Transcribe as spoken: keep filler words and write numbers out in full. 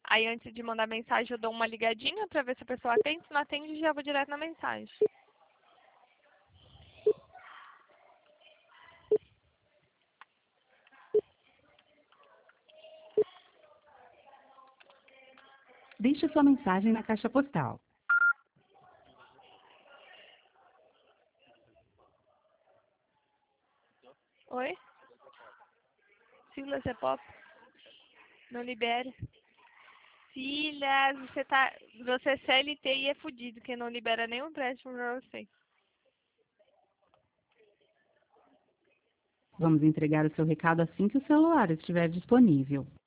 Aí antes de mandar mensagem eu dou uma ligadinha pra ver se a pessoa atende. Se não atende, já vou direto na mensagem. Deixe sua mensagem na caixa postal. Oi? Silas é pop? Não libera. Silas, você tá. Você é C L T e é fudido, que não libera nenhum empréstimo pra você. Vamos entregar o seu recado assim que o celular estiver disponível.